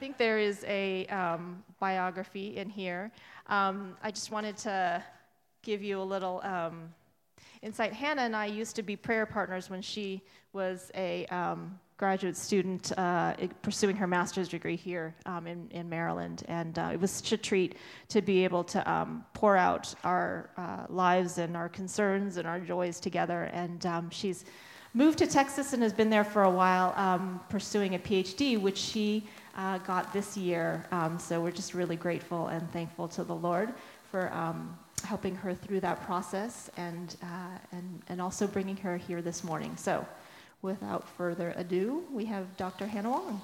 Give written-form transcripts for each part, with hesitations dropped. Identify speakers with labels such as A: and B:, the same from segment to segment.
A: think there is a biography in here. I just wanted to give you a little insight. Hannah and I used to be prayer partners when she was a graduate student pursuing her master's degree here in Maryland. And it was such a treat to be able to pour out our lives and our concerns and our joys together. And she's moved to Texas and has been there for a while pursuing a PhD, which she got this year. So we're just really grateful and thankful to the Lord for helping her through that process and also bringing her here this morning. So without further ado, we have Dr. Hannah Wong.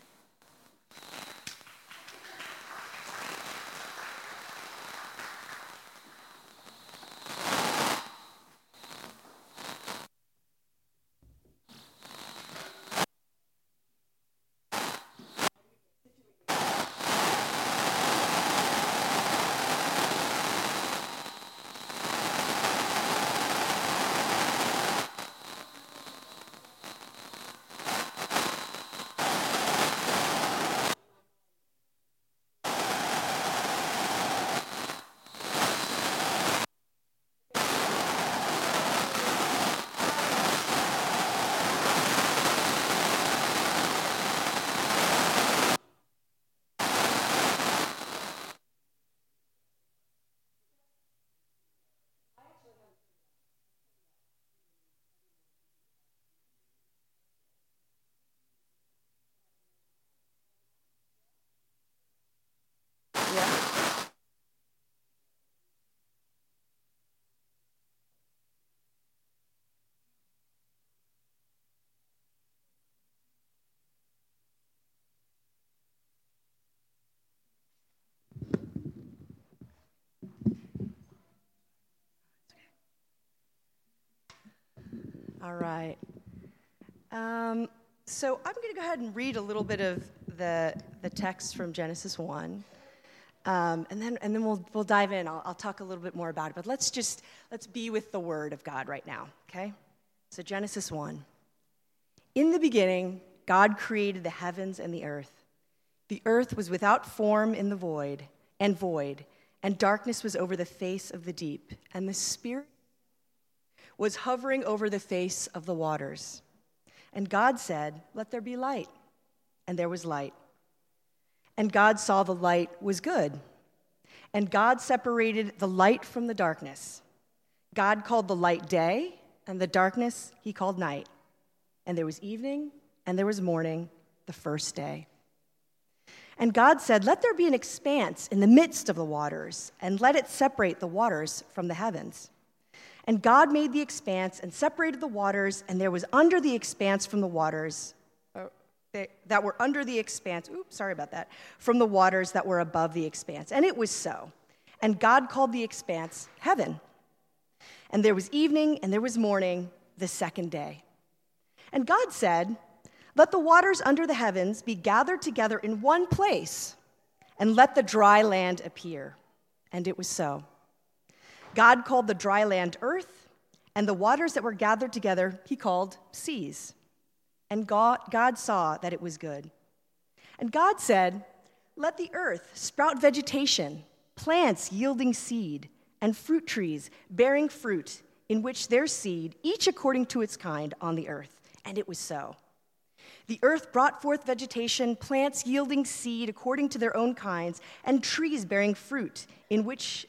B: All right. So I'm going to go ahead and read a little bit of the text from Genesis 1, and then we'll dive in. I'll talk a little bit more about it, but let's be with the Word of God right now, okay? So Genesis 1. In the beginning, God created the heavens and the earth. The earth was without form in the void, and darkness was over the face of the deep, and the Spirit was hovering over the face of the waters. And God said, "Let there be light." And there was light. And God saw the light was good. And God separated the light from the darkness. God called the light day, and the darkness he called night. And there was evening, and there was morning, the first day. And God said, "Let there be an expanse in the midst of the waters, and let it separate the waters from the heavens." And God made the expanse and separated the waters, and there was under the expanse from the waters that were under the expanse, from the waters that were above the expanse. And it was so. And God called the expanse heaven. And there was evening, and there was morning, the second day. And God said, "Let the waters under the heavens be gathered together in one place, and let the dry land appear." And it was so. God called the dry land earth, and the waters that were gathered together he called seas. And God saw that it was good. And God said, "Let the earth sprout vegetation, plants yielding seed, and fruit trees bearing fruit, in which their seed, each according to its kind, on the earth." And it was so. The earth brought forth vegetation, plants yielding seed according to their own kinds, and trees bearing fruit, in which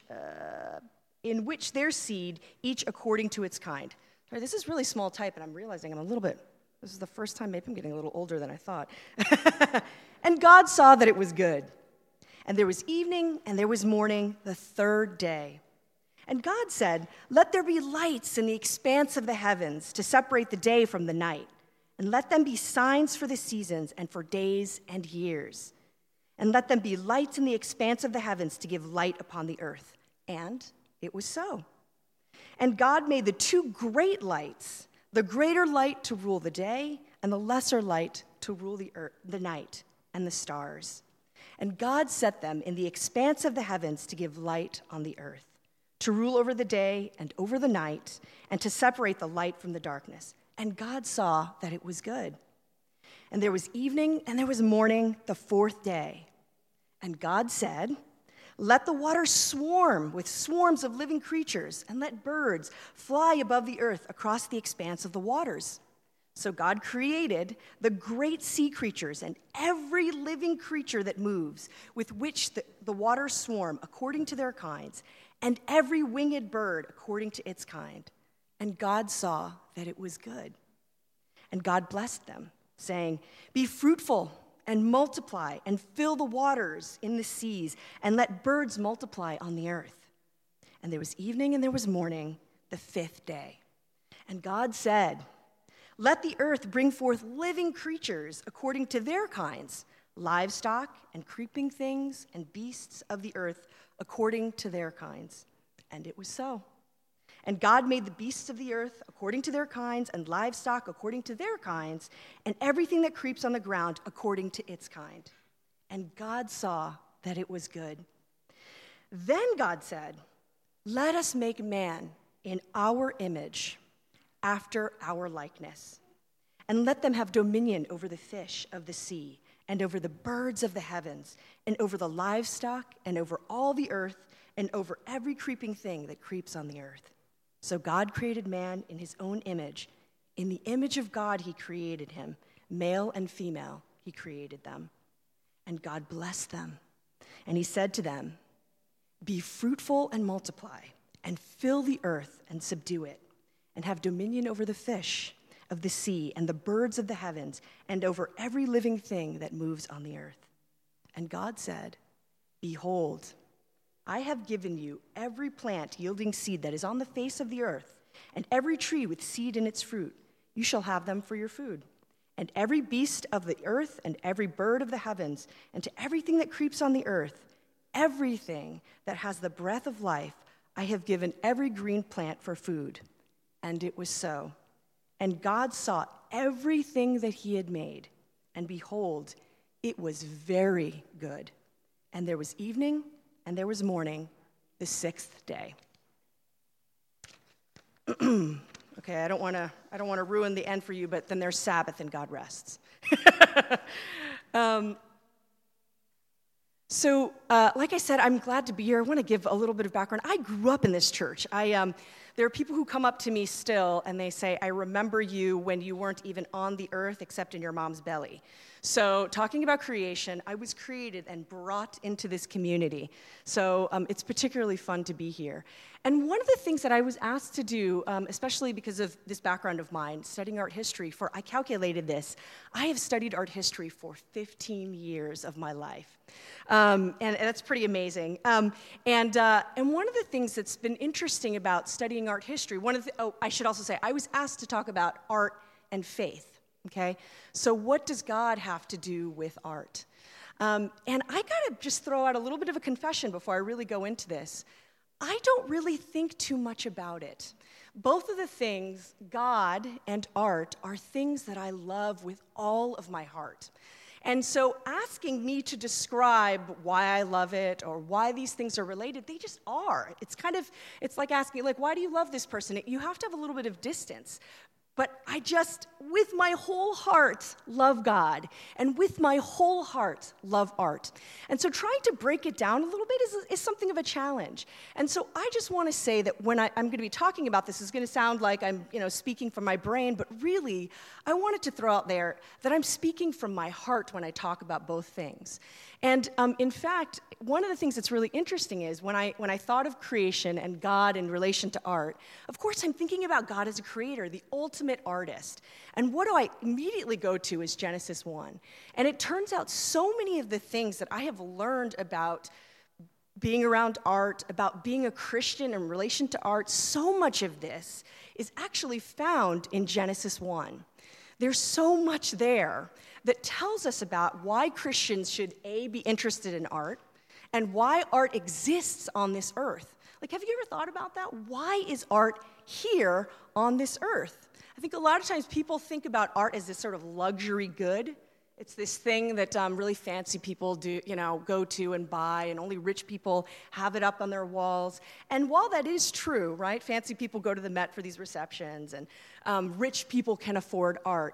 B: their seed, each according to its kind. Sorry, this is really small type, and I'm realizing this is the first time maybe I'm getting a little older than I thought. And God saw that it was good. And there was evening, and there was morning, the third day. And God said, "Let there be lights in the expanse of the heavens to separate the day from the night, and let them be signs for the seasons and for days and years. And let them be lights in the expanse of the heavens to give light upon the earth." And it was so. And God made the two great lights, the greater light to rule the day, and the lesser light to rule the night, and the stars. And God set them in the expanse of the heavens to give light on the earth, to rule over the day and over the night, and to separate the light from the darkness. And God saw that it was good. And there was evening and there was morning the fourth day. And God said, "Let the waters swarm with swarms of living creatures, and let birds fly above the earth across the expanse of the waters." So God created the great sea creatures and every living creature that moves, with which the waters swarm according to their kinds, and every winged bird according to its kind. And God saw that it was good. And God blessed them, saying, "Be fruitful and multiply, and fill the waters in the seas, and let birds multiply on the earth." And there was evening and there was morning, the fifth day. And God said, "Let the earth bring forth living creatures according to their kinds, livestock and creeping things and beasts of the earth according to their kinds." And it was so. And God made the beasts of the earth according to their kinds, and livestock according to their kinds, and everything that creeps on the ground according to its kind. And God saw that it was good. Then God said, "Let us make man in our image, after our likeness, and let them have dominion over the fish of the sea, and over the birds of the heavens, and over the livestock, and over all the earth, and over every creeping thing that creeps on the earth." So God created man in his own image. In the image of God he created him. Male and female he created them. And God blessed them. And he said to them, "Be fruitful and multiply, and fill the earth and subdue it, and have dominion over the fish of the sea and the birds of the heavens, and over every living thing that moves on the earth." And God said, "Behold, I have given you every plant yielding seed that is on the face of the earth, and every tree with seed in its fruit. You shall have them for your food. And every beast of the earth, and every bird of the heavens, and to everything that creeps on the earth, everything that has the breath of life, I have given every green plant for food." And it was so. And God saw everything that he had made, and behold, it was very good. And there was evening and there was morning, the sixth day. Okay, I don't want to ruin the end for you, but then there's Sabbath and God rests. Like I said, I'm glad to be here. I want to give a little bit of background. I grew up in this church. There are people who come up to me still, and they say, "I remember you when you weren't even on the earth except in your mom's belly." So talking about creation, I was created and brought into this community. So it's particularly fun to be here. And one of the things that I was asked to do, especially because of this background of mine, studying art history, I calculated this. I have studied art history for 15 years of my life. And that's pretty amazing. And one of the things that's been interesting about studying art history, I should also say, I was asked to talk about art and faith. Okay, so what does God have to do with art? And I gotta just throw out a little bit of a confession before I really go into this. I don't really think too much about it. Both of the things, God and art, are things that I love with all of my heart. And so asking me to describe why I love it or why these things are related, they just are. It's like asking, why do you love this person? You have to have a little bit of distance. But I just, with my whole heart, love God, and with my whole heart, love art. And so trying to break it down a little bit is something of a challenge. And so I just want to say that when I'm going to be talking about this, it's going to sound like I'm speaking from my brain, but really, I wanted to throw out there that I'm speaking from my heart when I talk about both things. And in fact, one of the things that's really interesting is when I thought of creation and God in relation to art, of course I'm thinking about God as a creator, the ultimate artist. And what do I immediately go to is Genesis 1. And it turns out so many of the things that I have learned about being around art, about being a Christian in relation to art, so much of this is actually found in Genesis 1. There's so much there that tells us about why Christians should, A, be interested in art, and why art exists on this earth. Have you ever thought about that? Why is art here on this earth? I think a lot of times people think about art as this sort of luxury good. It's this thing that really fancy people go to and buy, and only rich people have it up on their walls. And while that is true, right, fancy people go to the Met for these receptions, and rich people can afford art,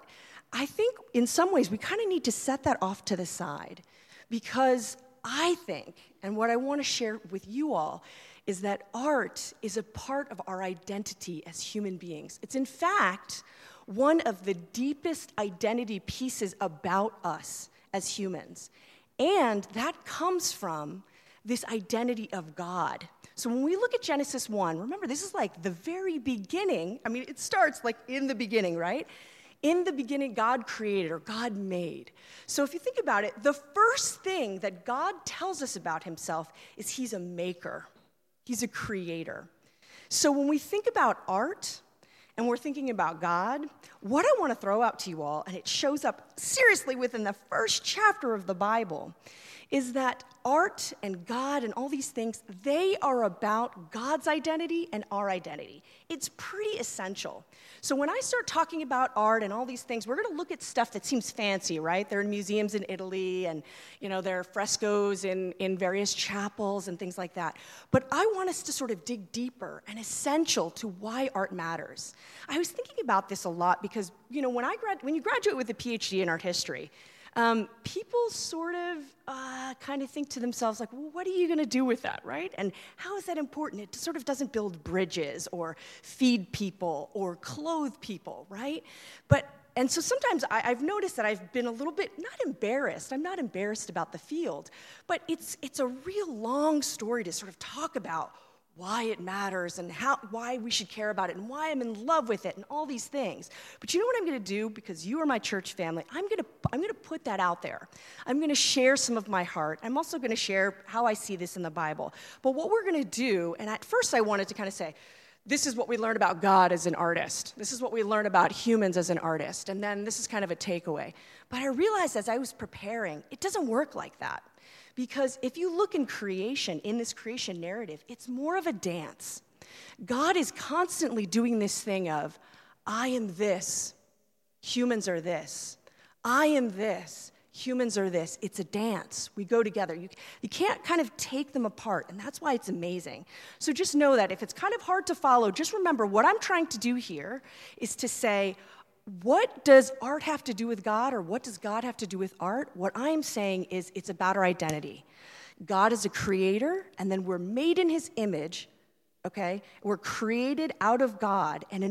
B: I think in some ways we kind of need to set that off to the side, because I think, and what I want to share with you all, is that art is a part of our identity as human beings. It's in fact one of the deepest identity pieces about us as humans. And that comes from this identity of God. So when we look at Genesis 1, remember, this is like the very beginning. I mean, it starts like in the beginning, right? In the beginning, God created, or God made. So if you think about it, the first thing that God tells us about himself is he's a maker. He's a creator. So when we think about art and we're thinking about God, what I want to throw out to you all, and it shows up seriously within the first chapter of the Bible, is that art and God and all these things, they are about God's identity and our identity. It's pretty essential. So when I start talking about art and all these things, we're going to look at stuff that seems fancy, right? They're in museums in Italy, and there are frescoes in various chapels and things like that. But I want us to sort of dig deeper and essential to why art matters. I was thinking about this a lot because, when you graduate with a PhD in art history, people sort of kind of think to themselves, like, well, what are you going to do with that, right? And how is that important? It sort of doesn't build bridges or feed people or clothe people, right? And so sometimes I've noticed that I've been a little bit, not embarrassed. I'm not embarrassed about the field, but it's a real long story to sort of talk about why it matters and why we should care about it and why I'm in love with it and all these things. But you know what I'm going to do? Because you are my church family, I'm going to put that out there. I'm going to share some of my heart. I'm also going to share how I see this in the Bible. But what we're going to do, and at first I wanted to kind of say, this is what we learn about God as an artist. This is what we learn about humans as an artist. And then this is kind of a takeaway. But I realized as I was preparing, it doesn't work like that. Because if you look in creation, in this creation narrative, it's more of a dance. God is constantly doing this thing of, I am this, humans are this. I am this, humans are this. It's a dance. We go together. You can't kind of take them apart, and that's why it's amazing. So just know that if it's kind of hard to follow, just remember what I'm trying to do here is to say, what does art have to do with God, or what does God have to do with art? What I'm saying is it's about our identity. God is a creator, and then we're made in his image, okay? We're created out of God, and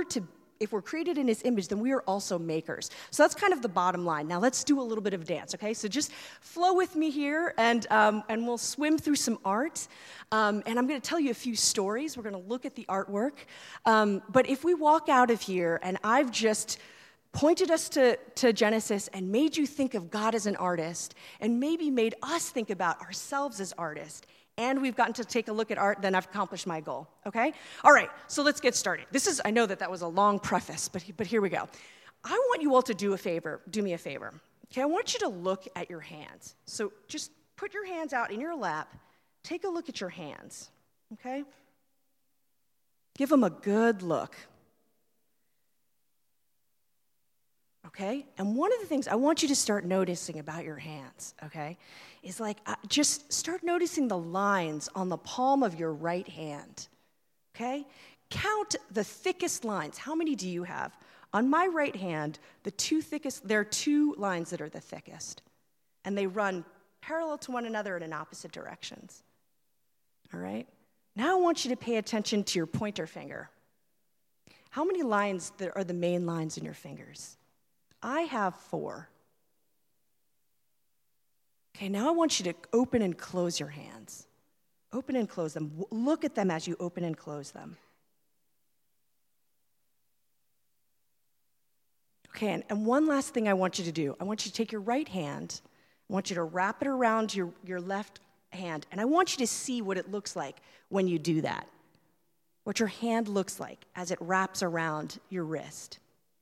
B: if we're created in his image, then we are also makers. So that's kind of the bottom line. Now let's do a little bit of dance, okay? So just flow with me here, and we'll swim through some art. And I'm going to tell you a few stories. We're going to look at the artwork. But if we walk out of here, and I've just pointed us to Genesis and made you think of God as an artist, and maybe made us think about ourselves as artists, and we've gotten to take a look at art, then I've accomplished my goal, okay? All right, so let's get started. I know that was a long preface, but here we go. I want you all to do me a favor, okay? I want you to look at your hands. So just put your hands out in your lap, take a look at your hands, okay? Give them a good look. Okay? And one of the things I want you to start noticing about your hands, okay, is just start noticing the lines on the palm of your right hand, okay? Count the thickest lines. How many do you have? On my right hand, there are two lines that are the thickest, and they run parallel to one another and in opposite directions, all right? Now I want you to pay attention to your pointer finger. How many lines are the main lines in your fingers? I have 4. Okay, now I want you to open and close your hands. Open and close them. Look at them as you open and close them. Okay, and one last thing I want you to do. I want you to take your right hand, I want you to wrap it around your left hand, and I want you to see what it looks like when you do that. What your hand looks like as it wraps around your wrist.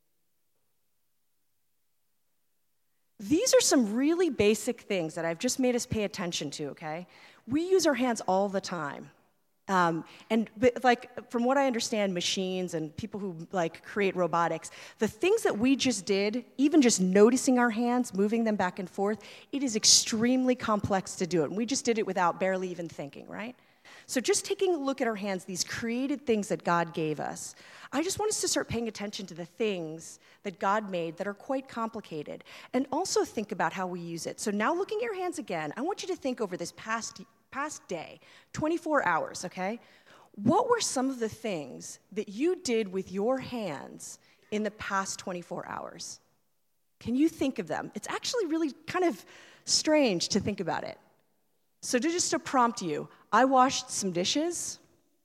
B: These are some really basic things that I've just made us pay attention to, okay? We use our hands all the time. From what I understand, machines and people who create robotics, the things that we just did, even just noticing our hands, moving them back and forth, it is extremely complex to do it. And we just did it without barely even thinking, right? So just taking a look at our hands, these created things that God gave us, I just want us to start paying attention to the things that God made that are quite complicated, and also think about how we use it. So now looking at your hands again, I want you to think over this past day, 24 hours, okay? What were some of the things that you did with your hands in the past 24 hours? Can you think of them? It's actually really kind of strange to think about it. So just to prompt you, I washed some dishes.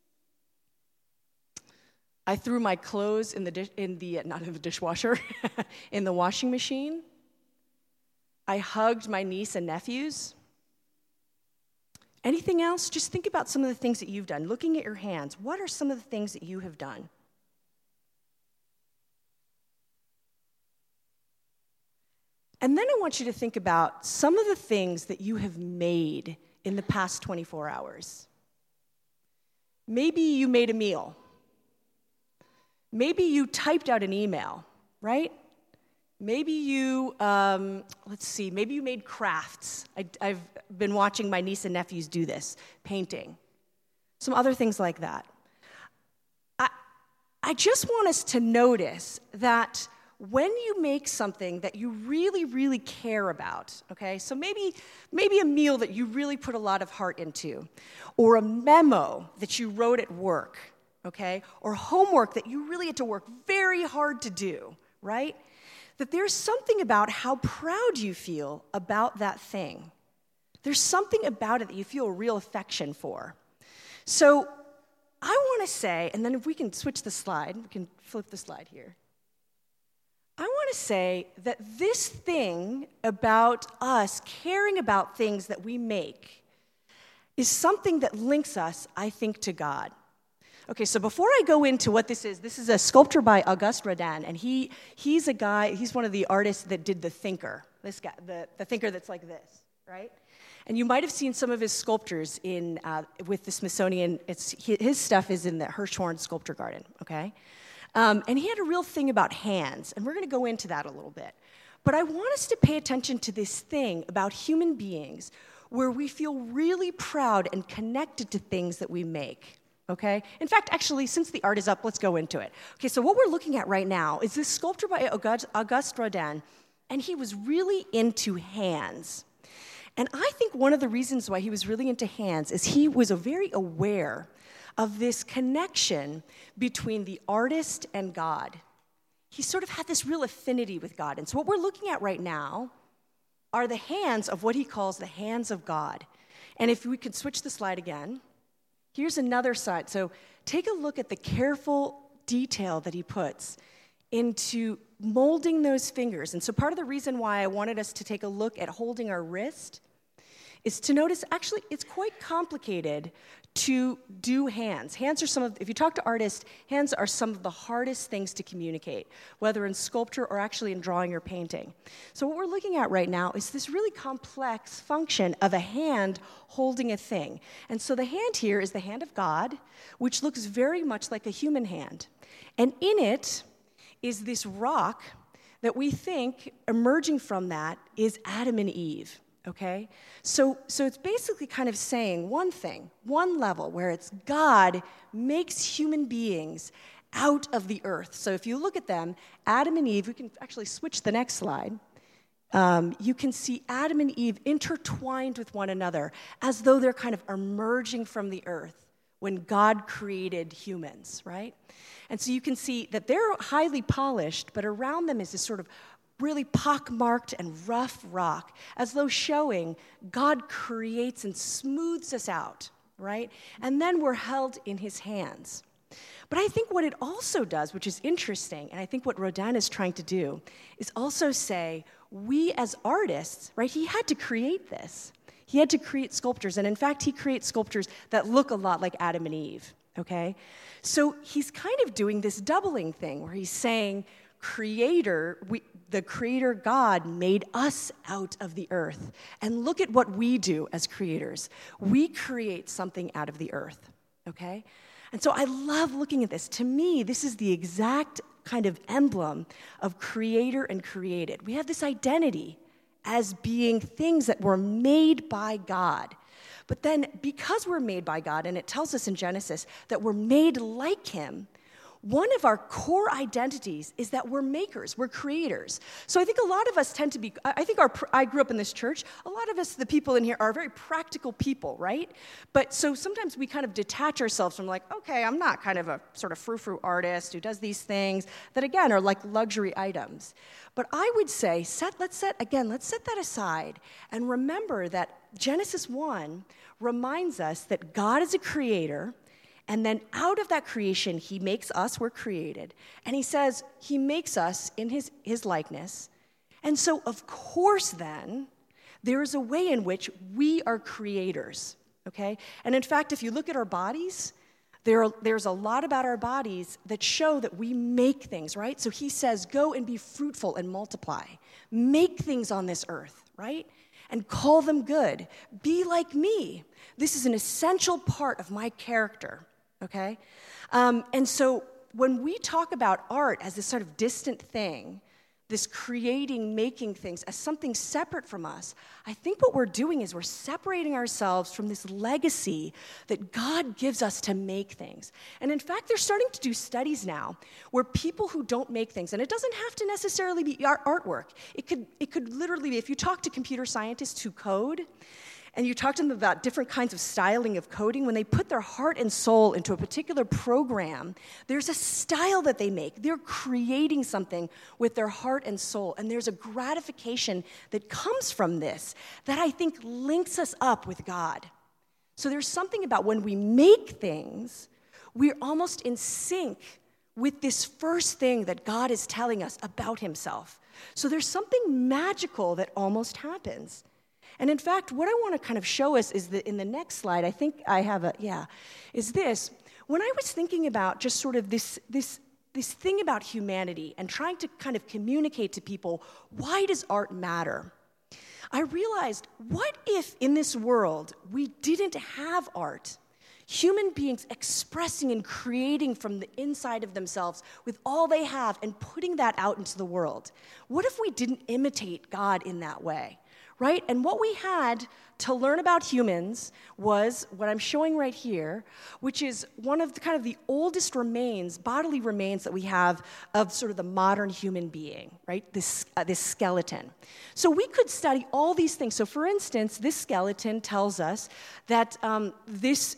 B: I threw my clothes not in the dishwasher, in the washing machine. I hugged my niece and nephews. Anything else? Just think about some of the things that you've done. Looking at your hands, what are some of the things that you have done? And then I want you to think about some of the things that you have made in the past 24 hours. Maybe you made a meal. Maybe you typed out an email, right? Maybe you, maybe you made crafts. I've been watching my niece and nephews do this, painting. Some other things like that. I just want us to notice that when you make something that you really, really care about, okay? So maybe a meal that you really put a lot of heart into, or a memo that you wrote at work, okay? Or homework that you really had to work very hard to do, right? That there's something about how proud you feel about that thing. There's something about it that you feel a real affection for. So I want to say, and then if we can switch the slide, we can flip the slide here. I want to say that this thing about us caring about things that we make is something that links us, I think, to God. Okay, so before I go into what this is a sculpture by Auguste Rodin, and he's one of the artists that did The Thinker, this guy, the Thinker that's like this, right? And you might have seen some of his sculptures with the Smithsonian. His stuff is in the Hirshhorn Sculpture Garden, okay? And he had a real thing about hands, and we're going to go into that a little bit. But I want us to pay attention to this thing about human beings where we feel really proud and connected to things that we make, okay? In fact, actually, since the art is up, let's go into it. Okay, so what we're looking at right now is this sculpture by Auguste Rodin, and he was really into hands. And I think one of the reasons why he was really into hands is he was very aware of this connection between the artist and God. He sort of had this real affinity with God. And so what we're looking at right now are the hands of what he calls the hands of God. And if we could switch the slide again, here's another side. So take a look at the careful detail that he puts into molding those fingers. And so part of the reason why I wanted us to take a look at holding our wrist is to notice, actually, it's quite complicated to do hands. If you talk to artists, hands are some of the hardest things to communicate, whether in sculpture or actually in drawing or painting. So what we're looking at right now is this really complex function of a hand holding a thing. And so the hand here is the hand of God, which looks very much like a human hand. And in it is this rock that we think emerging from that is Adam and Eve. Okay? So it's basically kind of saying one thing, one level, where it's God makes human beings out of the earth. So if you look at them, Adam and Eve, we can actually switch the next slide. You can see Adam and Eve intertwined with one another as though they're kind of emerging from the earth when God created humans, right? And so you can see that they're highly polished, but around them is this sort of really pockmarked and rough rock, as though showing God creates and smooths us out, right? And then we're held in his hands. But I think what it also does, which is interesting, and I think what Rodin is trying to do, is also say, we as artists, right, he had to create this. He had to create sculptures, and in fact, he creates sculptures that look a lot like Adam and Eve, okay? So he's kind of doing this doubling thing, where he's saying, the creator God made us out of the earth. And look at what we do as creators. We create something out of the earth, okay? And so I love looking at this. To me, this is the exact kind of emblem of creator and created. We have this identity as being things that were made by God. But then because we're made by God, and it tells us in Genesis that we're made like him, one of our core identities is that we're makers, we're creators. So I think a lot of us tend to be, I grew up in this church, a lot of us, the people in here, are very practical people, right? But so sometimes we kind of detach ourselves from like, okay, I'm not kind of a sort of frou-frou artist who does these things that again are like luxury items. But I would say, let's set that aside and remember that Genesis 1 reminds us that God is a creator. And then out of that creation, he makes us, we're created. And he says he makes us in his likeness. And so, of course, then, there is a way in which we are creators, okay? And in fact, if you look at our bodies, there's a lot about our bodies that show that we make things, right? So he says, go and be fruitful and multiply. Make things on this earth, right? And call them good. Be like me. This is an essential part of my character. Okay? And so when we talk about art as this sort of distant thing, this creating, making things as something separate from us, I think what we're doing is we're separating ourselves from this legacy that God gives us to make things. And in fact, they're starting to do studies now where people who don't make things, and it doesn't have to necessarily be artwork. It could literally be, if you talk to computer scientists who code, and you talk to them about different kinds of styling of coding, when they put their heart and soul into a particular program, there's a style that they make. They're creating something with their heart and soul, and there's a gratification that comes from this that I think links us up with God. So there's something about when we make things, we're almost in sync with this first thing that God is telling us about himself. So there's something magical that almost happens. And in fact, what I want to kind of show us is that in the next slide, I think I have is this. When I was thinking about just sort of this thing about humanity and trying to kind of communicate to people, why does art matter? I realized, what if in this world we didn't have art? Human beings expressing and creating from the inside of themselves with all they have and putting that out into the world. What if we didn't imitate God in that way? Right? And what we had to learn about humans was what I'm showing right here, which is one of the kind of the oldest remains, bodily remains that we have of sort of the modern human being, right? This skeleton. So we could study all these things. So for instance, this skeleton tells us that this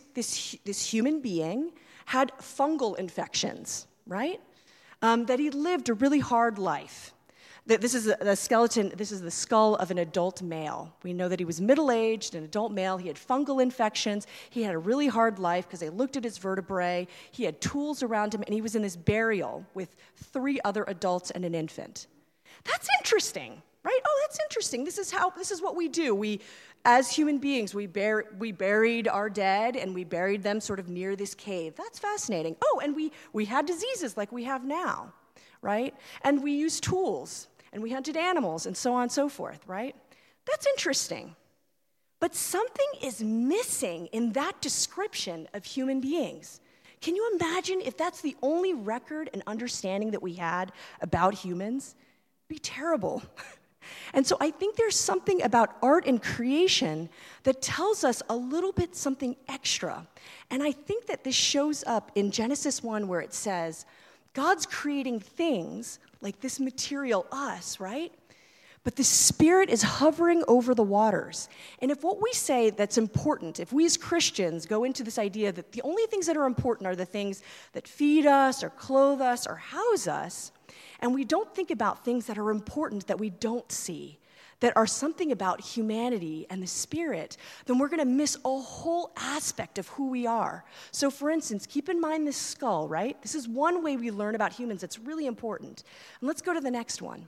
B: human being had fungal infections, right? That he lived a really hard life. This is the skeleton, this is the skull of an adult male. We know that he was middle-aged, an adult male. He had fungal infections. He had a really hard life because they looked at his vertebrae. He had tools around him, and he was in this burial with 3 other adults and an infant. That's interesting, right? Oh, that's interesting. This is what we do. We, as human beings, we buried our dead, and we buried them sort of near this cave. That's fascinating. Oh, and we had diseases like we have now, right? And we used tools. And we hunted animals, and so on and so forth, right? That's interesting. But something is missing in that description of human beings. Can you imagine if that's the only record and understanding that we had about humans? It'd be terrible. And so I think there's something about art and creation that tells us a little bit something extra. And I think that this shows up in Genesis 1 where it says, God's creating things like this material, us, right? But the Spirit is hovering over the waters. And if what we say that's important, if we as Christians go into this idea that the only things that are important are the things that feed us or clothe us or house us, and we don't think about things that are important that we don't see, that are something about humanity and the Spirit, then we're going to miss a whole aspect of who we are. So for instance, keep in mind this skull, right? This is one way we learn about humans that's really important. And let's go to the next one.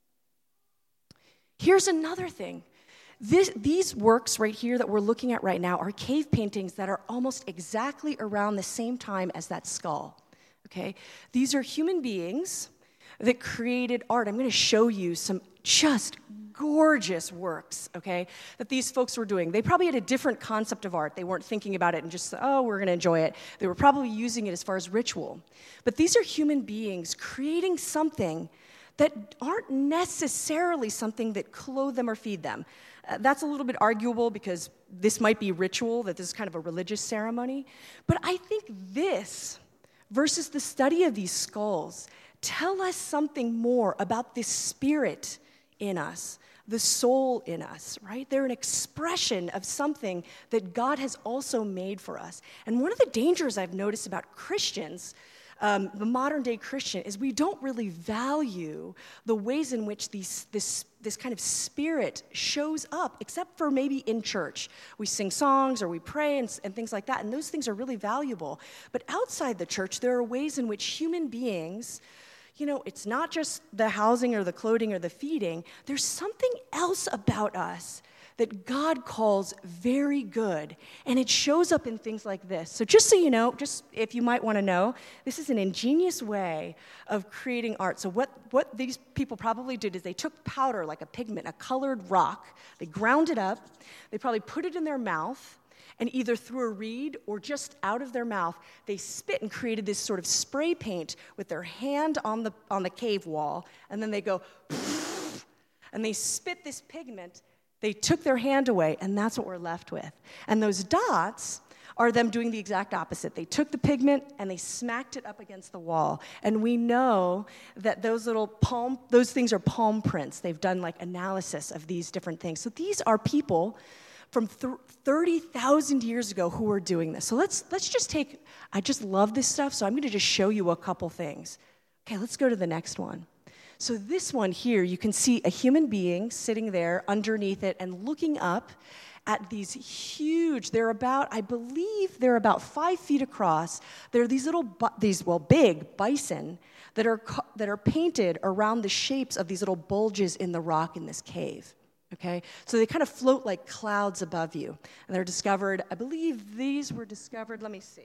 B: Here's another thing. These works right here that we're looking at right now are cave paintings that are almost exactly around the same time as that skull, okay? These are human beings that created art. I'm going to show you some just gorgeous works, okay, that these folks were doing. They probably had a different concept of art. They weren't thinking about it and just, oh, we're going to enjoy it. They were probably using it as far as ritual. But these are human beings creating something that aren't necessarily something that clothe them or feed them. That's a little bit arguable because this might be ritual, that this is kind of a religious ceremony. But I think this versus the study of these skulls tell us something more about this spirit in us, the soul in us, right? They're an expression of something that God has also made for us. And one of the dangers I've noticed about Christians, the modern day Christian, is we don't really value the ways in which this kind of spirit shows up, except for maybe in church. We sing songs or we pray and things like that, and those things are really valuable. But outside the church, there are ways in which human beings, it's not just the housing or the clothing or the feeding. There's something else about us that God calls very good, and it shows up in things like this. So just so you know, just if you might want to know, this is an ingenious way of creating art. So what these people probably did is they took powder, like a pigment, a colored rock, they ground it up, they probably put it in their mouth, and either through a reed or just out of their mouth, they spit and created this sort of spray paint with their hand on the cave wall, and then they go, and they spit this pigment. They took their hand away, and that's what we're left with. And those dots are them doing the exact opposite. They took the pigment and they smacked it up against the wall. And we know that those things are palm prints. They've done like analysis of these different things. So these are people from 30,000 years ago who are doing this. So let's just I just love this stuff, so I'm going to just show you a couple things. Okay, let's go to the next one. So this one here, you can see a human being sitting there underneath it and looking up at these huge, I believe they're about 5 feet across. They're these big bison that are painted around the shapes of these little bulges in the rock in this cave. Okay, so they kind of float like clouds above you. And they're discovered, I believe these were discovered, let me see.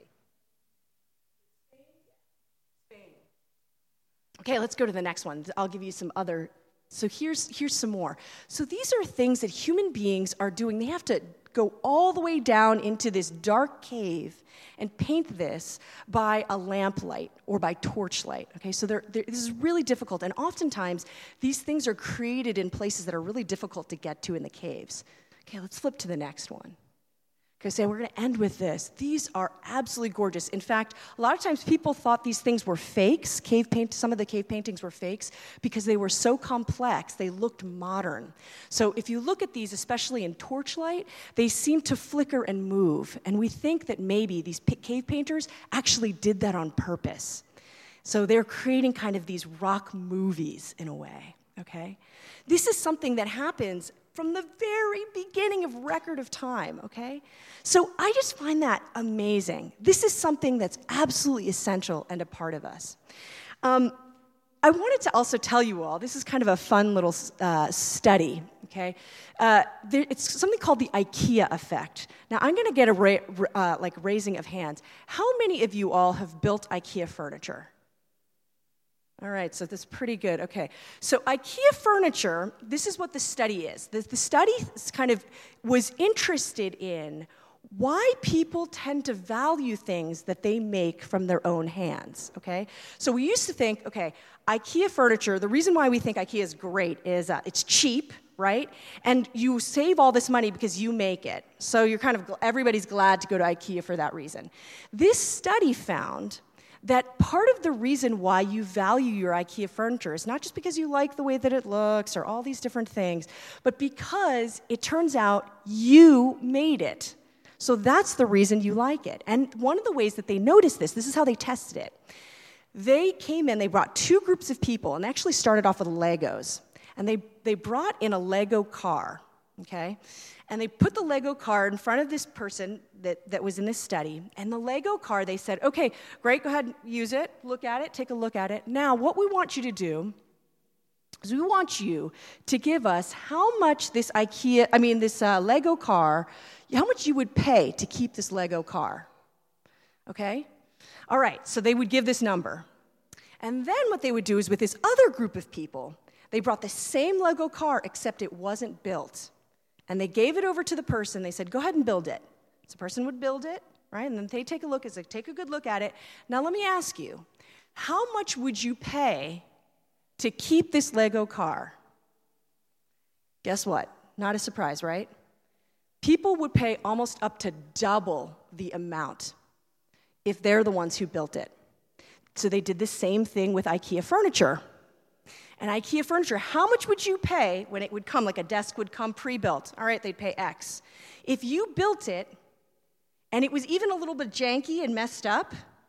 B: Spain. Okay, let's go to the next one. I'll give you some other, so here's some more. So these are things that human beings are doing. They have to go all the way down into this dark cave and paint this by a lamplight or by torchlight. Okay, so this is really difficult, and oftentimes these things are created in places that are really difficult to get to in the caves. Okay, let's flip to the next one. Okay, so we're going to end with this. These are absolutely gorgeous. In fact, a lot of times people thought these things were fakes. Some of the cave paintings were fakes because they were so complex, they looked modern. So if you look at these, especially in torchlight, they seem to flicker and move. And we think that maybe these cave painters actually did that on purpose. So they're creating kind of these rock movies in a way, okay? This is something that happens from the very beginning of record of time, okay? So I just find that amazing. This is something that's absolutely essential and a part of us. I wanted to also tell you all, this is kind of a fun little study, okay? It's something called the IKEA effect. Now, I'm going to get a raising of hands. How many of you all have built IKEA furniture? All right, so that's pretty good. Okay, so IKEA furniture, this is what the study is. The study kind of was interested in why people tend to value things that they make from their own hands, okay? So we used to think, okay, IKEA furniture, the reason why we think IKEA is great is it's cheap, right? And you save all this money because you make it. So everybody's glad to go to IKEA for that reason. This study found that part of the reason why you value your IKEA furniture is not just because you like the way that it looks or all these different things, but because it turns out you made it. So that's the reason you like it. And one of the ways that they noticed this is how they tested it. They came in, they brought 2 groups of people, and they actually started off with Legos. And they brought in a Lego car, okay? And they put the Lego car in front of this person that was in this study. And the Lego car, they said, okay, great, go ahead and use it, look at it, take a look at it. Now, what we want you to do is we want you to give us how much this Lego car, how much you would pay to keep this Lego car, okay? All right, so they would give this number. And then what they would do is with this other group of people, they brought the same Lego car, except it wasn't built. And they gave it over to the person. They said, go ahead and build it. So the person would build it, right? And then they take a good look at it. Now let me ask you, how much would you pay to keep this Lego car? Guess what? Not a surprise, right? People would pay almost up to double the amount if they're the ones who built it. So they did the same thing with IKEA furniture. And IKEA furniture, how much would you pay when it would come, like a desk would come pre-built? All right, they'd pay X. If you built it, and it was even a little bit janky and messed up,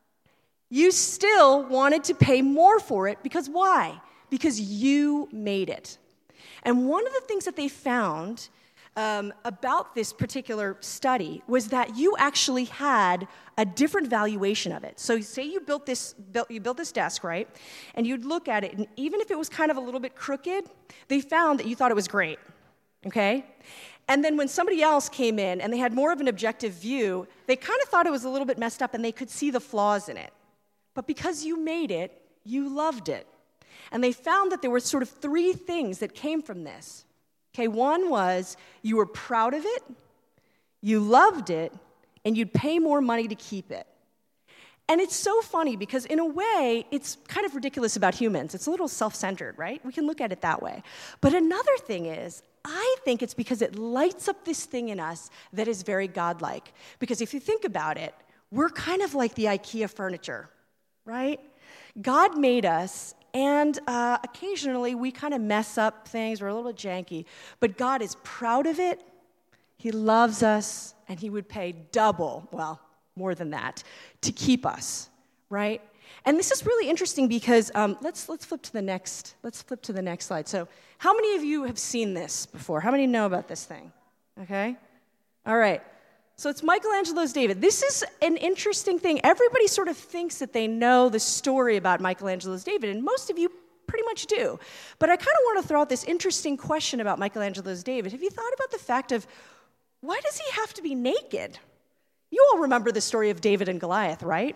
B: you still wanted to pay more for it, because why? Because you made it. And one of the things that they found about this particular study was that you actually had a different valuation of it. So say you built this desk, right? And you'd look at it, and even if it was kind of a little bit crooked, they found that you thought it was great, okay? And then when somebody else came in and they had more of an objective view, they kind of thought it was a little bit messed up and they could see the flaws in it. But because you made it, you loved it. And they found that there were sort of three things that came from this. Okay, one was you were proud of it, you loved it, and you'd pay more money to keep it. And it's so funny because in a way, it's kind of ridiculous about humans. It's a little self-centered, right? We can look at it that way. But another thing is, I think it's because it lights up this thing in us that is very godlike. Because if you think about it, we're kind of like the IKEA furniture, right? God made us, and occasionally we kind of mess up things. We're a little bit janky. But God is proud of it. He loves us, and he would pay double, well, more than that, to keep us, right? And this is really interesting because let's flip to the next slide. So, how many of you have seen this before? How many know about this thing? Okay, all right. So it's Michelangelo's David. This is an interesting thing. Everybody sort of thinks that they know the story about Michelangelo's David, and most of you pretty much do. But I kind of want to throw out this interesting question about Michelangelo's David. Have you thought about the fact of why does he have to be naked? You all remember the story of David and Goliath, right?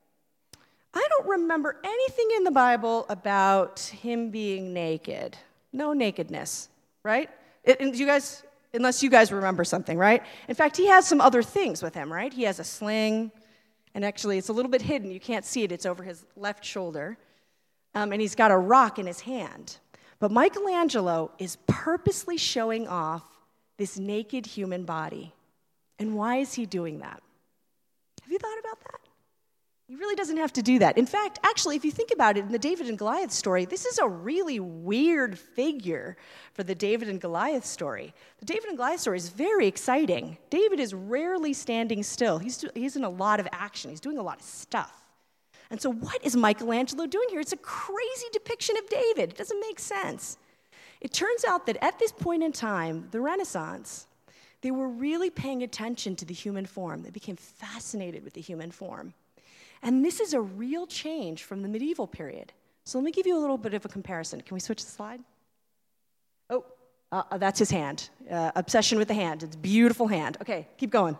B: I don't remember anything in the Bible about him being naked. No nakedness, right? Unless you guys remember something, right? In fact, he has some other things with him, right? He has a sling, and actually it's a little bit hidden. You can't see it. It's over his left shoulder. And he's got a rock in his hand. But Michelangelo is purposely showing off this naked human body. And why is he doing that? Have you thought about that? He really doesn't have to do that. In fact, actually, if you think about it, in the David and Goliath story, this is a really weird figure for the David and Goliath story. The David and Goliath story is very exciting. David is rarely standing still. He's in a lot of action. He's doing a lot of stuff. And so what is Michelangelo doing here? It's a crazy depiction of David. It doesn't make sense. It turns out that at this point in time, the Renaissance, they were really paying attention to the human form. They became fascinated with the human form. And this is a real change from the medieval period. So let me give you a little bit of a comparison. Can we switch the slide? Oh, that's his hand. Obsession with the hand. It's a beautiful hand. Okay, keep going.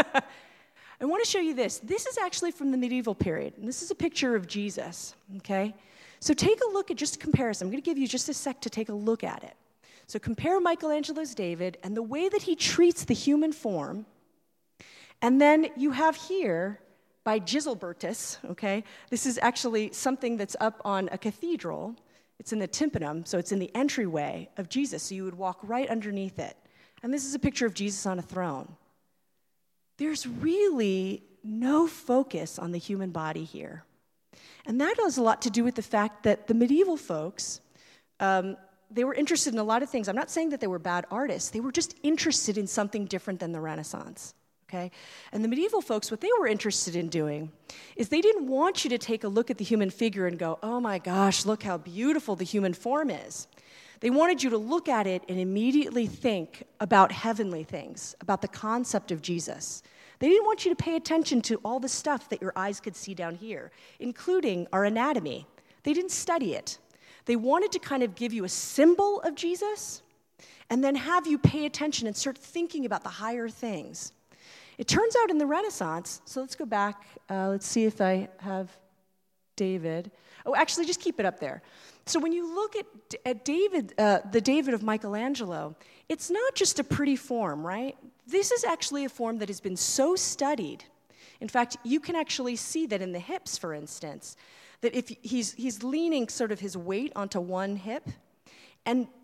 B: I want to show you this. This is actually from the medieval period. And this is a picture of Jesus, okay? So take a look at just a comparison. I'm going to give you just a sec to take a look at it. So compare Michelangelo's David and the way that he treats the human form. And then you have here by Giselbertus, okay? This is actually something that's up on a cathedral. It's in the tympanum, so it's in the entryway of Jesus, so you would walk right underneath it. And this is a picture of Jesus on a throne. There's really no focus on the human body here. And that has a lot to do with the fact that the medieval folks, they were interested in a lot of things. I'm not saying that they were bad artists. They were just interested in something different than the Renaissance. Okay? And the medieval folks, what they were interested in doing is they didn't want you to take a look at the human figure and go, oh my gosh, look how beautiful the human form is. They wanted you to look at it and immediately think about heavenly things, about the concept of Jesus. They didn't want you to pay attention to all the stuff that your eyes could see down here, including our anatomy. They didn't study it. They wanted to kind of give you a symbol of Jesus and then have you pay attention and start thinking about the higher things. It turns out in the Renaissance, so let's go back. Let's see if I have David. Oh, actually, just keep it up there. So when you look at David, the David of Michelangelo, it's not just a pretty form, right? This is actually a form that has been so studied. In fact, you can actually see that in the hips, for instance, that if he's leaning sort of his weight onto one hip, and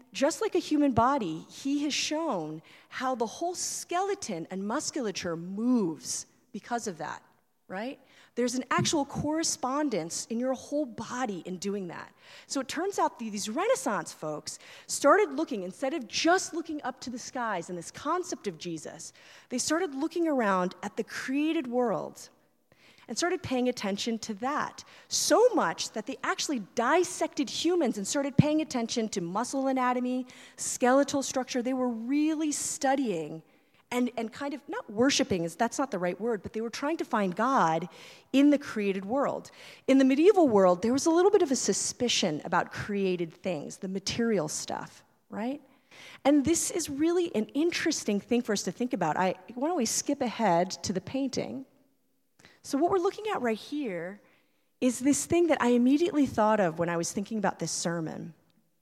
B: just like a human body, he has shown how the whole skeleton and musculature moves because of that, right? There's an actual correspondence in your whole body in doing that. So it turns out these Renaissance folks started looking, instead of just looking up to the skies and this concept of Jesus, they started looking around at the created world and started paying attention to that. So much that they actually dissected humans and started paying attention to muscle anatomy, skeletal structure. They were really studying and kind of, not worshiping, that's not the right word, but they were trying to find God in the created world. In the medieval world, there was a little bit of a suspicion about created things, the material stuff, right? And this is really an interesting thing for us to think about. Why don't we skip ahead to the painting? So what we're looking at right here is this thing that I immediately thought of when I was thinking about this sermon.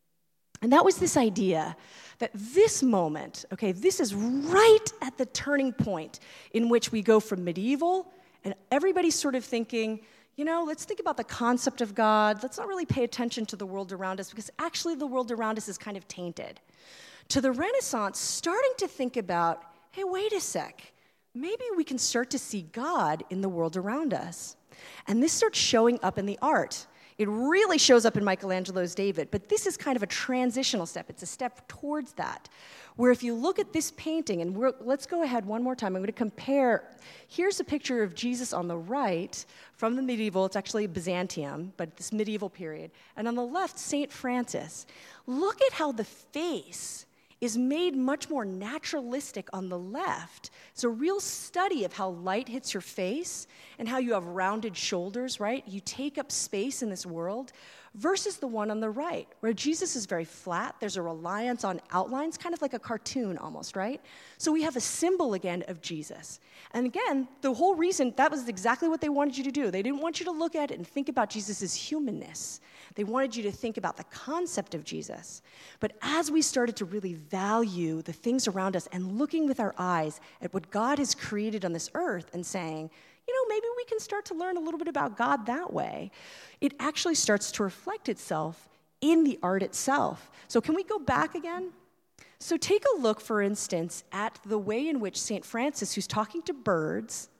B: And that was this idea that this moment, okay, this is right at the turning point in which we go from medieval, and everybody's sort of thinking, let's think about the concept of God. Let's not really pay attention to the world around us, because actually the world around us is kind of tainted. To the Renaissance, starting to think about, hey, wait a sec. Maybe we can start to see God in the world around us. And this starts showing up in the art. It really shows up in Michelangelo's David, but this is kind of a transitional step. It's a step towards that, where if you look at this painting, and let's go ahead one more time. I'm going to compare. Here's a picture of Jesus on the right from the medieval. It's actually Byzantium, but this medieval period. And on the left, St. Francis. Look at how the face is made much more naturalistic on the left. It's a real study of how light hits your face and how you have rounded shoulders, right? You take up space in this world, versus the one on the right, where Jesus is very flat. There's a reliance on outlines, kind of like a cartoon almost, right? So we have a symbol again of Jesus. And again, the whole reason, that was exactly what they wanted you to do. They didn't want you to look at it and think about Jesus' humanness. They wanted you to think about the concept of Jesus. But as we started to really value the things around us and looking with our eyes at what God has created on this earth and saying, maybe we can start to learn a little bit about God that way, it actually starts to reflect itself in the art itself. So can we go back again? So take a look, for instance, at the way in which St. Francis, who's talking to birds,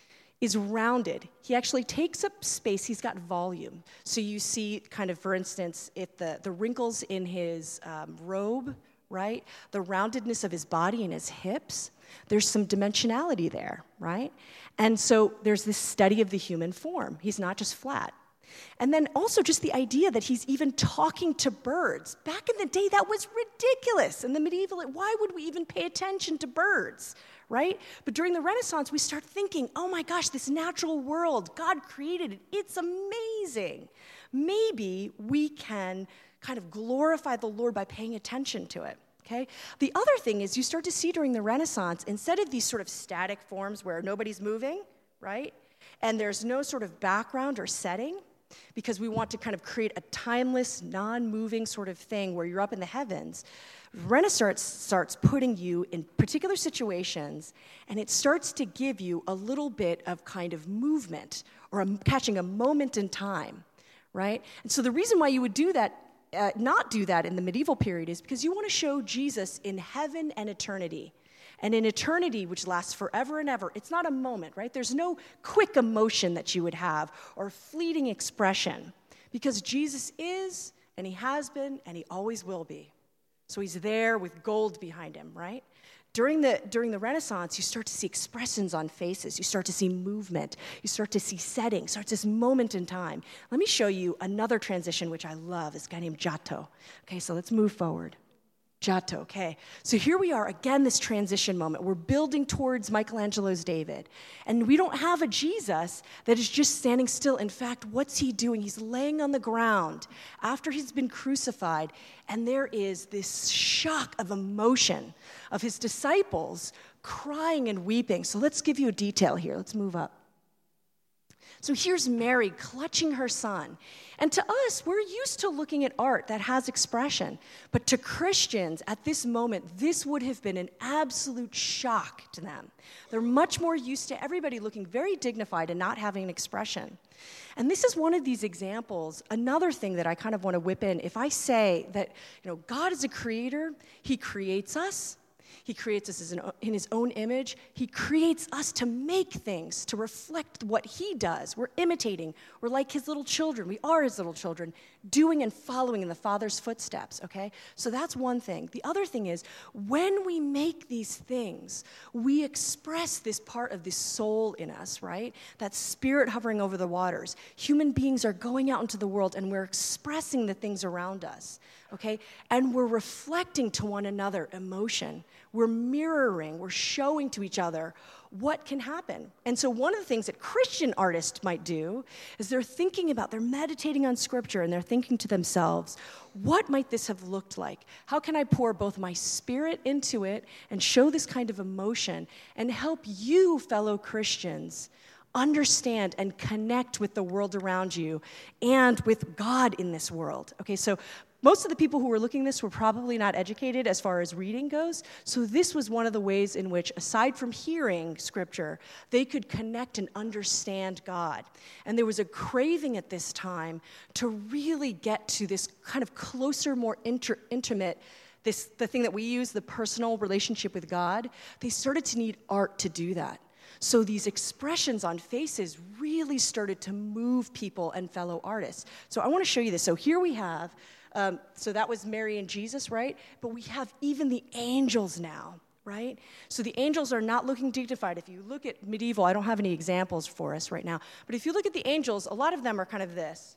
B: is rounded. He actually takes up space. He's got volume. So you see kind of, for instance, if the wrinkles in his robe, right? The roundedness of his body and his hips. There's some dimensionality there, right? And so there's this study of the human form. He's not just flat. And then also just the idea that he's even talking to birds. Back in the day, that was ridiculous. In the medieval, why would we even pay attention to birds, right? But during the Renaissance, we start thinking, oh my gosh, this natural world, God created it. It's amazing. Maybe we can kind of glorify the Lord by paying attention to it. Okay? The other thing is you start to see during the Renaissance, instead of these sort of static forms where nobody's moving, right? And there's no sort of background or setting, because we want to kind of create a timeless, non-moving sort of thing where you're up in the heavens. Renaissance starts putting you in particular situations, and it starts to give you a little bit of kind of movement or catching a moment in time, right? And so the reason why you would do that, not do that in the medieval period, is because you want to show Jesus in heaven and eternity. And in eternity, which lasts forever and ever, it's not a moment, right? There's no quick emotion that you would have or fleeting expression, because Jesus is, and he has been, and he always will be. So he's there with gold behind him, right? During the Renaissance, you start to see expressions on faces. You start to see movement. You start to see setting. So it's this moment in time. Let me show you another transition, which I love. This guy named Giotto. Okay, so let's move forward. Giotto, okay. So here we are, again, this transition moment. We're building towards Michelangelo's David. And we don't have a Jesus that is just standing still. In fact, what's he doing? He's laying on the ground after he's been crucified. And there is this shock of emotion of his disciples crying and weeping. So let's give you a detail here. Let's move up. So here's Mary clutching her son. And to us, we're used to looking at art that has expression. But to Christians, at this moment, this would have been an absolute shock to them. They're much more used to everybody looking very dignified and not having an expression. And this is one of these examples. Another thing that I kind of want to whip in, if I say that, God is a creator, he creates us. He creates us in his own image. He creates us to make things, to reflect what he does. We're imitating. We're like his little children. We are his little children, doing and following in the Father's footsteps, okay? So that's one thing. The other thing is, when we make these things, we express this part of this soul in us, right? That spirit hovering over the waters. Human beings are going out into the world, and we're expressing the things around us, okay? And we're reflecting to one another emotion. We're mirroring, we're showing to each other what can happen. And so one of the things that Christian artists might do is they're meditating on Scripture, and they're thinking to themselves, what might this have looked like? How can I pour both my spirit into it and show this kind of emotion and help you, fellow Christians, understand and connect with the world around you and with God in this world? Okay, so most of the people who were looking at this were probably not educated as far as reading goes, so this was one of the ways in which, aside from hearing Scripture, they could connect and understand God. And there was a craving at this time to really get to this kind of closer, more intimate, the thing that we use, the personal relationship with God. They started to need art to do that. So these expressions on faces really started to move people and fellow artists. So I want to show you this. So here we have... so that was Mary and Jesus, right? But we have even the angels now, right? So the angels are not looking dignified. If you look at medieval, I don't have any examples for us right now, but if you look at the angels, a lot of them are kind of this.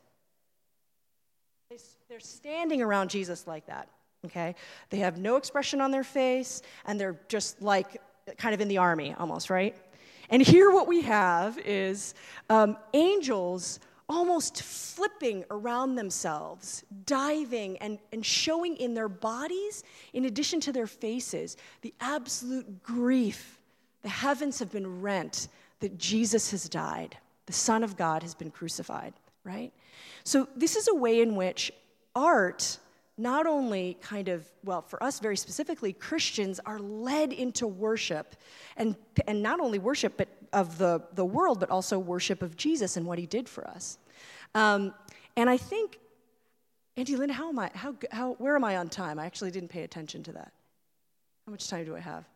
B: They're standing around Jesus like that, okay? They have no expression on their face, and they're just like kind of in the army almost, right? And here what we have is angels almost flipping around themselves, diving and showing in their bodies, in addition to their faces, the absolute grief. The heavens have been rent that Jesus has died. The Son of God has been crucified, right? So this is a way in which art not only for us very specifically, Christians are led into worship, and not only worship but of the world, but also worship of Jesus and what he did for us. And I think, Auntie Linda, where am I on time? I actually didn't pay attention to that. How much time do I have?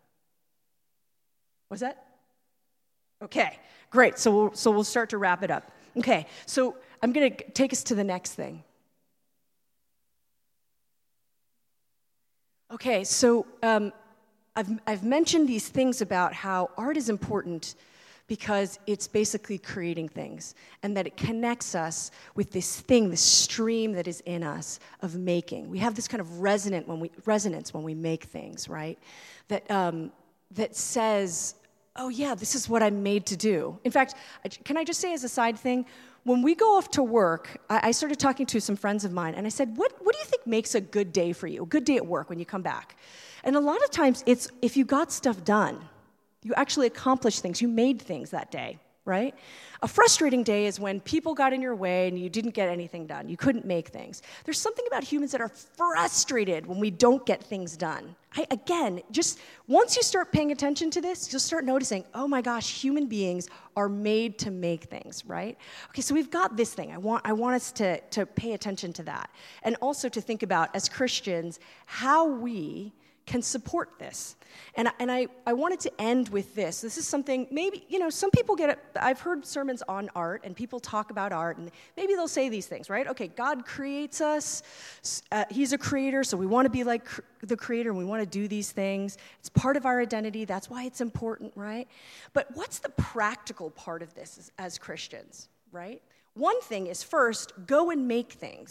B: What's that? Okay, great. So we'll start to wrap it up. Okay, so I'm going to take us to the next thing. Okay, so I've mentioned these things about how art is important because it's basically creating things, and that it connects us with this thing, this stream that is in us of making. We have this kind of resonance when we make things, right? That says, oh yeah, this is what I'm made to do. In fact, can I just say as a side thing, when we go off to work, I started talking to some friends of mine, and I said, what do you think makes a good day for you, a good day at work when you come back? And a lot of times it's if you got stuff done. You actually accomplished things. You made things that day, right? A frustrating day is when people got in your way and you didn't get anything done. You couldn't make things. There's something about humans that are frustrated when we don't get things done. Just once you start paying attention to this, you'll start noticing, oh my gosh, human beings are made to make things, right? Okay, so we've got this thing. I want us to pay attention to that. And also to think about, as Christians, how we can support this. And I wanted to end with this. This is something, maybe, some people get it. I've heard sermons on art, and people talk about art, and maybe they'll say these things, right? Okay, God creates us. He's a creator, so we want to be like the creator, and we want to do these things. It's part of our identity. That's why it's important, right? But what's the practical part of this as Christians, right? One thing is, first, go and make things.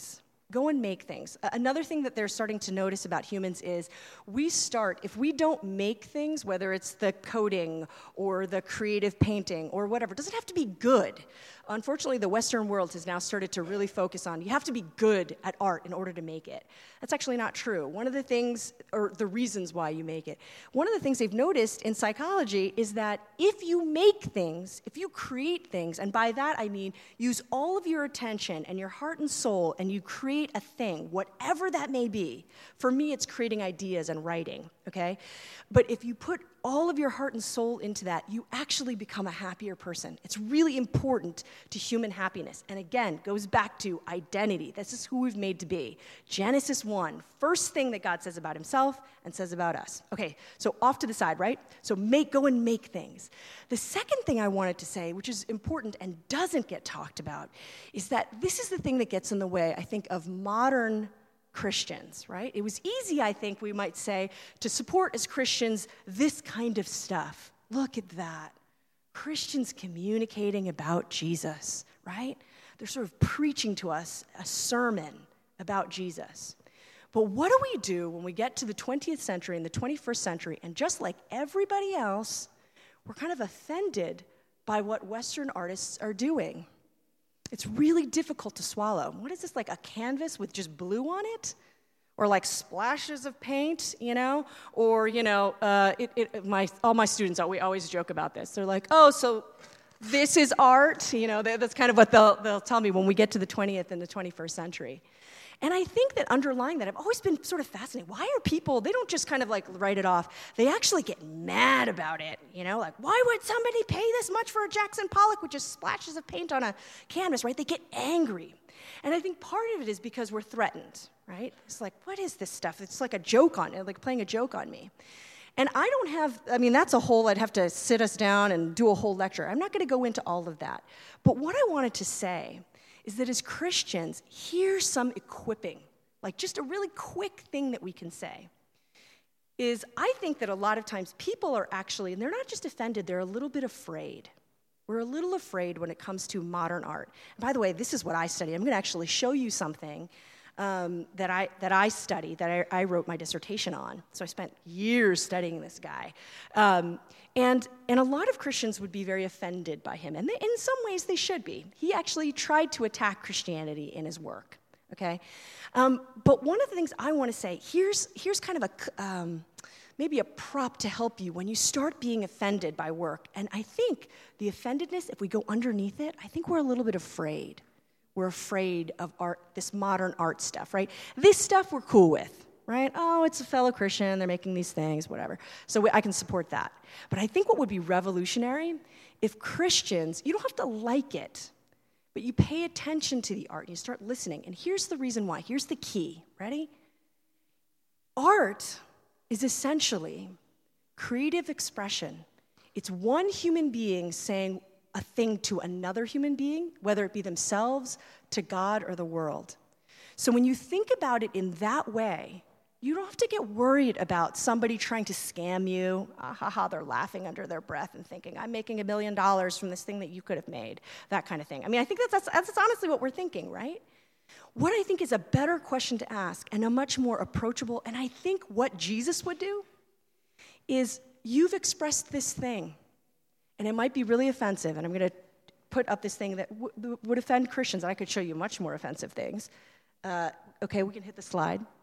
B: Go and make things. Another thing that they're starting to notice about humans is if we don't make things, whether it's the coding or the creative painting or whatever, it doesn't have to be good. Unfortunately, the Western world has now started to really focus on, you have to be good at art in order to make it. That's actually not true. One of the things, or the reasons why you make it, one of the things they've noticed in psychology is that if you make things, if you create things, and by that I mean use all of your attention and your heart and soul and you create a thing, whatever that may be. For me, it's creating ideas and writing, okay? But if you put all of your heart and soul into that, you actually become a happier person. It's really important to human happiness. And again, goes back to identity. This is who we've made to be. Genesis 1, first thing that God says about himself and says about us. Okay, so off to the side, right? So go and make things. The second thing I wanted to say, which is important and doesn't get talked about, is that this is the thing that gets in the way, I think, of modern Christians, right? It was easy, I think we might say, to support as Christians this kind of stuff. Look at that. Christians communicating about Jesus, right? They're sort of preaching to us a sermon about Jesus. But what do we do when we get to the 20th century and the 21st century, and just like everybody else, we're kind of offended by what Western artists are doing? It's really difficult to swallow. What is this, like a canvas with just blue on it? Or like splashes of paint, Or, all my students, we always joke about this. They're like, oh, so this is art? That's kind of what they'll tell me when we get to the 20th and the 21st century. And I think that underlying that, I've always been sort of fascinated. Why are people, they don't just kind of like write it off. They actually get mad about it, Like, why would somebody pay this much for a Jackson Pollock with just splashes of paint on a canvas, right? They get angry. And I think part of it is because we're threatened, right? It's like, what is this stuff? It's like a joke like playing a joke on me. And that's a whole, I'd have to sit us down and do a whole lecture. I'm not going to go into all of that. But what I wanted to say is that as Christians, here's some equipping, like just a really quick thing that we can say, is I think that a lot of times people are actually, and they're not just offended, they're a little bit afraid. We're a little afraid when it comes to modern art. And by the way, this is what I study. I'm going to actually show you something that I study, that I wrote my dissertation on. So I spent years studying this guy. And a lot of Christians would be very offended by him. And in some ways, they should be. He actually tried to attack Christianity in his work, okay? But one of the things I want to say, here's kind of maybe a prop to help you when you start being offended by work. And I think the offendedness, if we go underneath it, I think we're a little bit afraid. We're afraid of art, this modern art stuff, right? This stuff we're cool with, right? Oh, it's a fellow Christian, they're making these things, whatever. So I can support that. But I think what would be revolutionary if Christians, you don't have to like it, but you pay attention to the art and you start listening. And here's the reason why. Here's the key. Ready? Art is essentially creative expression. It's one human being saying a thing to another human being, whether it be themselves, to God, or the world. So when you think about it in that way, you don't have to get worried about somebody trying to scam you. They're laughing under their breath and thinking, I'm making $1 million from this thing that you could have made, that kind of thing. I mean, I think that's honestly what we're thinking, right? What I think is a better question to ask and a much more approachable, and I think what Jesus would do is, you've expressed this thing, and it might be really offensive, and I'm going to put up this thing that would offend Christians, and I could show you much more offensive things. Okay, we can hit the slide.